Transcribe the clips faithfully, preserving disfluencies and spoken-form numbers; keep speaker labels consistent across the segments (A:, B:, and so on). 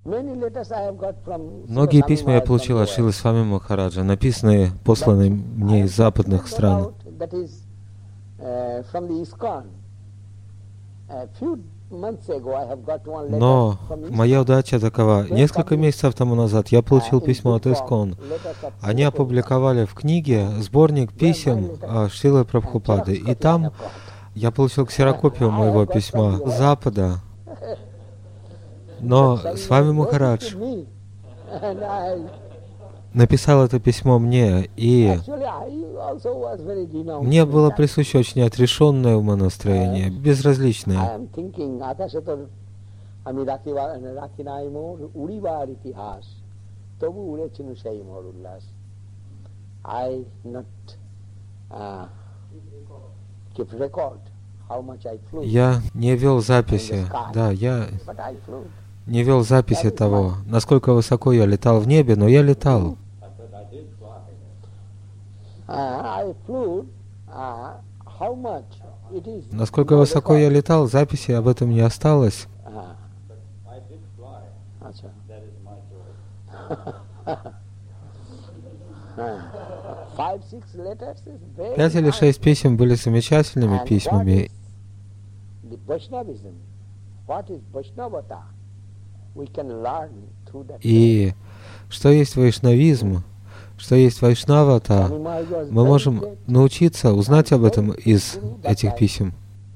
A: Многие письма я получил от Шрилы Свами Махараджа, написанные, посланные мне из западных стран. Но моя удача такова. Несколько месяцев тому назад я получил письмо от Искон. Они опубликовали в книге сборник писем Шрилы Прабхупады. И там я получил ксерокопию моего письма с Запада. Но Свами Махарадж написал это письмо мне, и мне было присуще очень отрешенное умонастроение, безразличное. Я не вел записи, да, я не вел записи того, насколько высоко я летал в небе, но я летал. Насколько высоко я летал, записи об этом не осталось. Пять или шесть писем были замечательными письмами. И что есть вайшнавизм, что есть вайшнавата, мы можем научиться узнать об этом из этих писем.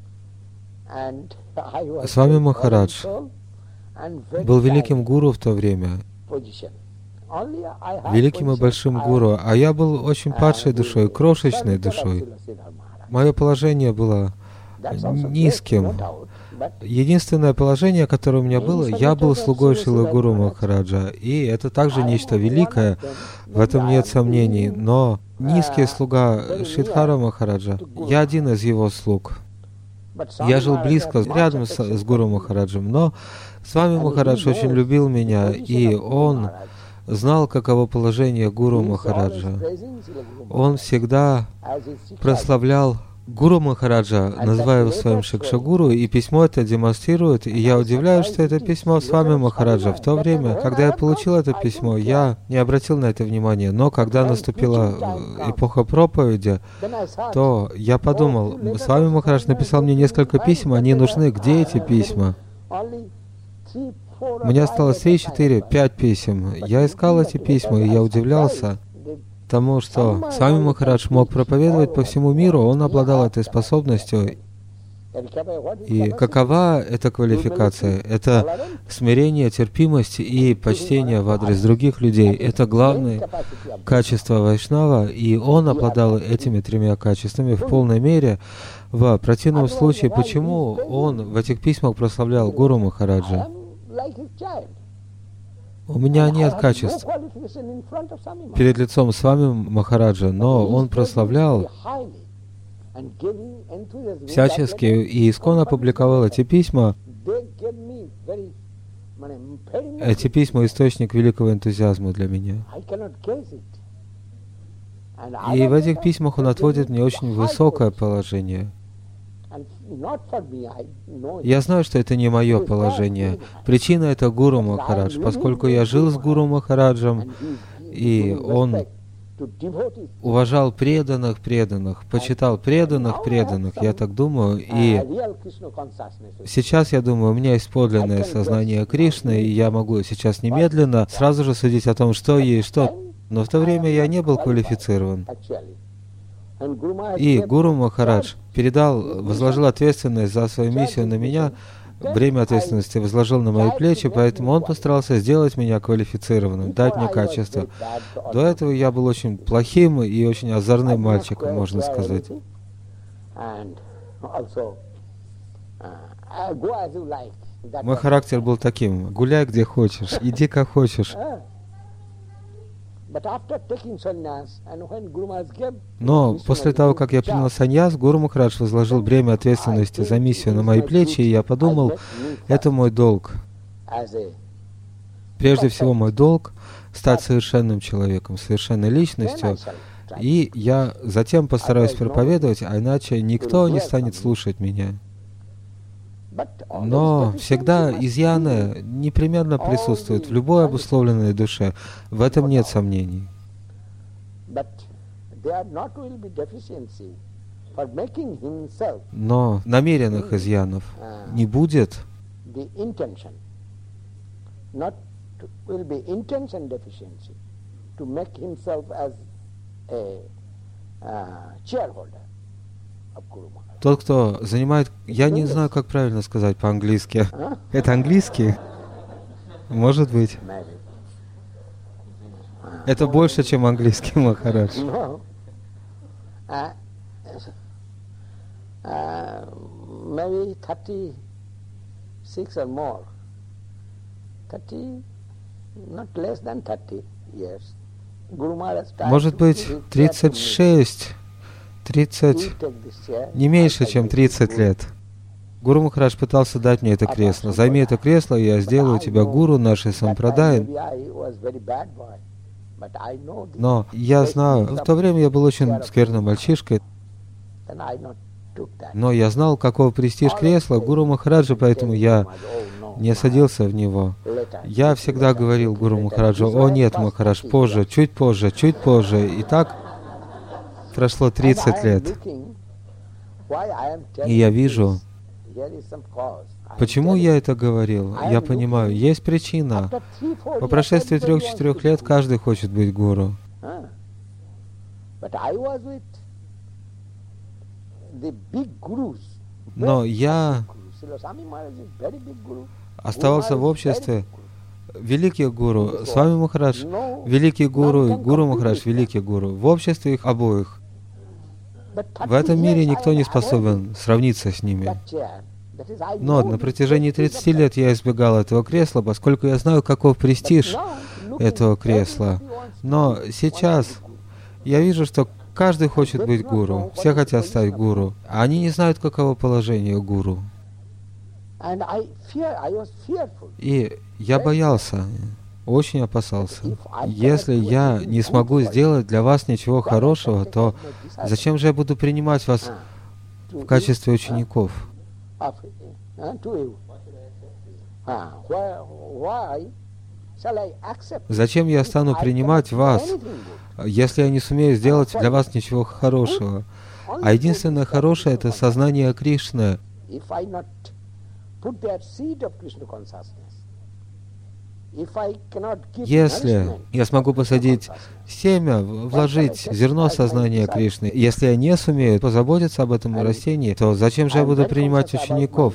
A: Свами Махарадж был великим гуру в то время, великим и большим гуру, а я был очень падшей душой, крошечной душой. Мое положение было низким. Единственное положение, которое у меня было, я был слугой Шрилы Гуру Махараджа, и это также нечто великое, в этом нет сомнений, но низкий слуга Шридхара Махараджа, я один из его слуг. Я жил близко, рядом с, с Гуру Махараджем, но Свами Махарадж очень любил меня, и он знал, каково положение Гуру Махараджа. Он всегда прославлял Гуру Махараджа, называя его своим Шикшагуру, и письмо это демонстрирует, и я удивляюсь, что это письмо Свами Махараджа. В то время, когда я получил это письмо, я не обратил на это внимания, но когда наступила эпоха проповеди, то я подумал, Свами Махарадж написал мне несколько писем, они нужны, где эти письма? У меня осталось три, четыре, пять писем. Я искал эти письма, и я удивлялся тому, что Свами Махарадж мог проповедовать по всему миру, он обладал этой способностью. И какова эта квалификация? Это смирение, терпимость и почтение в адрес других людей. Это главные качества вайшнава, и он обладал этими тремя качествами в полной мере. В противном случае, почему он в этих письмах прославлял Гуру Махараджа? У меня нет качеств перед лицом Свами Махараджа, но он прославлял всячески, и Искон опубликовал эти письма. Эти письма — источник великого энтузиазма для меня. И в этих письмах он отводит мне очень высокое положение. Я знаю, что это не мое положение. Причина — это Гуру Махарадж, поскольку я жил с Гуру Махараджем, и он уважал преданных преданных, почитал преданных преданных, я так думаю, и сейчас я думаю, у меня есть подлинное сознание Кришны, и я могу сейчас немедленно сразу же судить о том, что есть что. Но в то время я не был квалифицирован. И Гуру Махарадж передал, возложил ответственность за свою миссию на меня, бремя ответственности возложил на мои плечи, поэтому он постарался сделать меня квалифицированным, дать мне качество. До этого я был очень плохим и очень озорным мальчиком, можно сказать. Мой характер был таким: гуляй где хочешь, иди как хочешь. Но после того, как я принял саньяс, Гуру Махарадж возложил бремя ответственности за миссию на мои плечи, и я подумал, это мой долг. Прежде всего, мой долг — стать совершенным человеком, совершенной личностью, и я затем постараюсь проповедовать, а иначе никто не станет слушать меня. Но всегда изъяны непременно присутствуют в любой обусловленной душе. В этом нет сомнений. Но намеренных изъянов не будет. Тот, кто занимает... Я не знаю, как правильно сказать по-английски. Это английский? Может быть. Это больше, чем английский, Махарадж. Может быть, тридцать шесть, тридцать, не меньше, чем тридцать лет. Гуру Махарадж пытался дать мне это кресло. Займи это кресло, и я сделаю тебя гуру нашей сампрадаи. Но я знаю, в то время я был очень скверным мальчишкой, но я знал, какого престиж кресла Гуру Махараджа, поэтому я не садился в него. Я всегда говорил Гуру Махараджу: «О нет, Махарадж, позже, чуть позже, чуть позже». И так прошло тридцать лет. И я вижу, почему я это говорил. Я понимаю, есть причина. По прошествии трех-четырех лет каждый хочет быть гуру. Но я оставался в обществе великих гуру. С вами Махарадж, великий гуру, и Гуру Махарадж, великий гуру. В обществе их обоих. В этом мире никто не способен сравниться с ними. Но на протяжении тридцати лет я избегал этого кресла, поскольку я знаю, каков престиж этого кресла. Но сейчас я вижу, что каждый хочет быть гуру. Все хотят стать гуру. А они не знают, каково положение гуру. И я боялся, очень опасался. Если я не смогу сделать для вас ничего хорошего, то зачем же я буду принимать вас в качестве учеников? Зачем я стану принимать вас, если я не сумею сделать для вас ничего хорошего? А единственное хорошее — это сознание Кришны. Если я смогу посадить семя, вложить зерно сознания Кришны, если я не сумею позаботиться об этом растении, то зачем же я буду принимать учеников?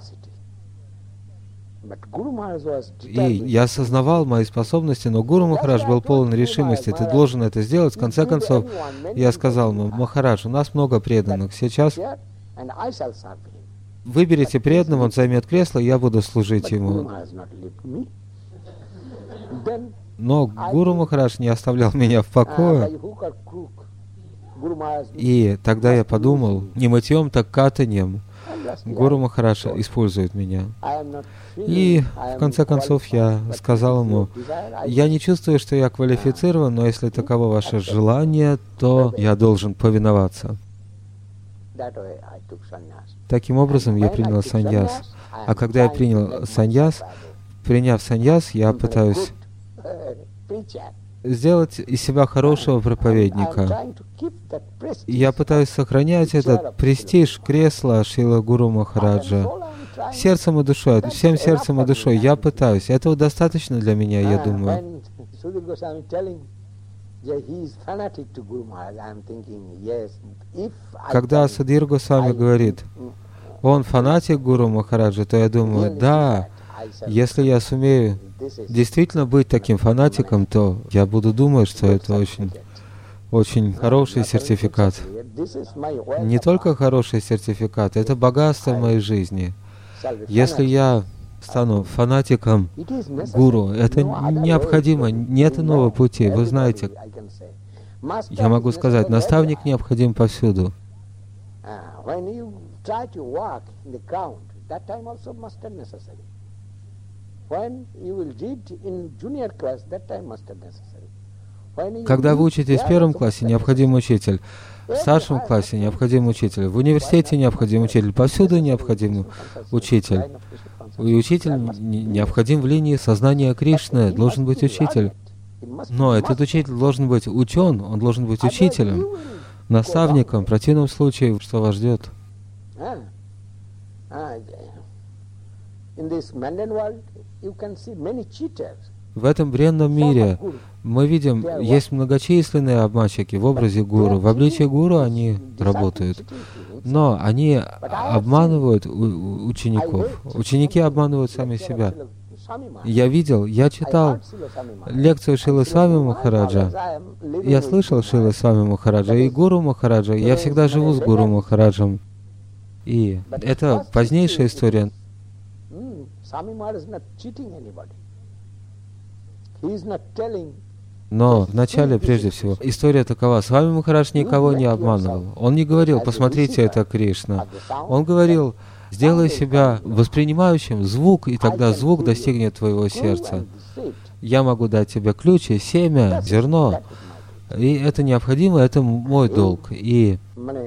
A: И я осознавал мои способности, но Гуру Махарадж был полон решимости: ты должен это сделать. В конце концов, я сказал ему: Махарадж, у нас много преданных. Сейчас выберите преданного, он займет кресло, и я буду служить ему. Но Гуру Махарадж не оставлял меня в покое. И тогда я подумал, не мытьем, так катаньем Гуру Махарадж использует меня. И в конце концов я сказал ему: я не чувствую, что я квалифицирован, но если таково ваше желание, то я должен повиноваться. Таким образом я принял саньяс. А когда я принял саньяс, приняв саньяс, я пытаюсь сделать из себя хорошего проповедника. Я пытаюсь сохранять этот престиж кресла Шрила Гуру Махараджа. Сердцем и душой, всем сердцем и душой я пытаюсь. Этого достаточно для меня, я думаю. Когда Судхир Госвами говорит, он фанатик Гуру Махараджа, то я думаю, да, если я сумею действительно быть таким фанатиком, то я буду думать, что это очень, очень хороший сертификат. Не только хороший сертификат, это богатство в моей жизни. Если я стану фанатиком гуру, это необходимо, нет иного пути. Вы знаете, я могу сказать, наставник необходим повсюду. Когда вы учитесь в первом классе, необходим учитель. В старшем классе необходим учитель. В университете необходим учитель. Повсюду необходим учитель. И учитель необходим в линии сознания Кришны. Должен быть учитель. Но этот учитель должен быть учен, он должен быть учителем, наставником. В противном случае, что вас ждет? В этом бренном мире мы видим, есть многочисленные обманщики в образе гуру. В обличии гуру они работают. Но они обманывают учеников. Ученики обманывают сами себя. Я видел, я читал лекцию Шрилы Свами Махараджа. Я слышал Шрилы Свами Махараджа и Гуру Махараджа. Я всегда живу с Гуру Махараджем. И это позднейшая история. Но вначале, прежде всего, история такова. Свами Махарадж никого не обманывал. Он не говорил, посмотрите, это Кришна. Он говорил, сделай себя воспринимающим звук, и тогда звук достигнет твоего сердца. Я могу дать тебе ключи, семя, зерно. И это необходимо, это мой долг. И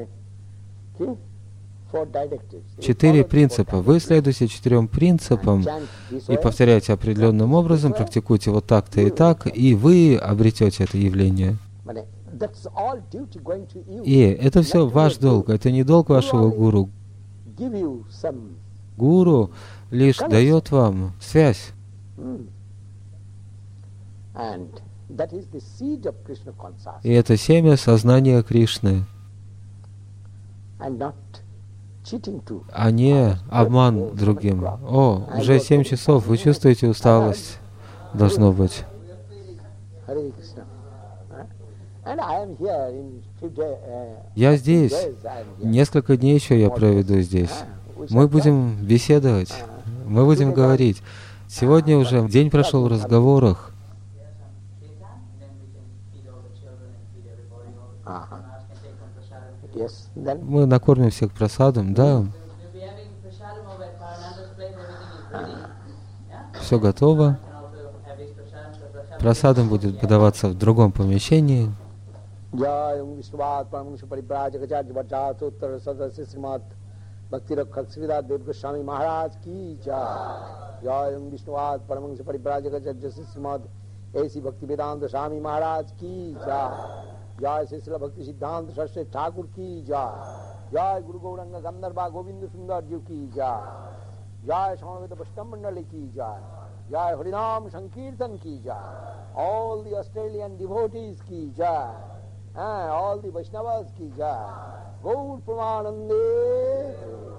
A: четыре принципа. Вы следуйте четырем принципам и повторяйте определенным образом, практикуйте вот так-то и так, и вы обретете это явление. И это все ваш долг, это не долг вашего гуру. Гуру лишь дает вам связь. И это семя сознания Кришны, а не обман другим. О, уже семь часов, вы чувствуете усталость? Должно быть. Я здесь. Несколько дней еще я проведу здесь. Мы будем беседовать, мы будем говорить. Сегодня уже день прошел в разговорах. Мы накормим всех просадом, да. Все готово. Просадом будет подаваться в другом помещении.
B: Bhakti Rakshak Sridhar Dev Goswami Maharaj ki jai. Jai Om Vishnuvad Paramahansa Parivrajaka Jajjasi Srimad A C Bhakti Vedanta Swami Maharaj ki jai. Jai Srila Bhakti Siddhanta Saraswati Thakur ki jai. Jai Guru Gauranga Gandharva Govinda Sundar Ji ki jai. Jai Samaveta Vaishnava Mandali ki jai. Jai Harinam Sankirtan ki jai. All the Australian devotees ki jai. And all the Vaishnavas ki jai. Gaur Pramanande.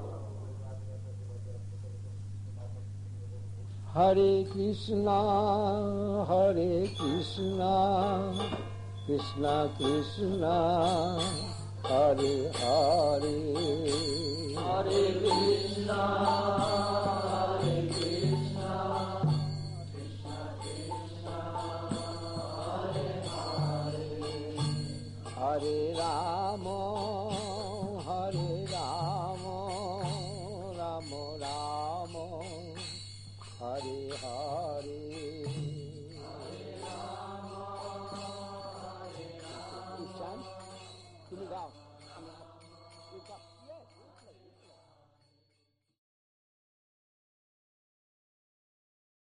B: Hare Krishna, Hare Krishna, Krishna Krishna, Hare Hare, Hare Krishna.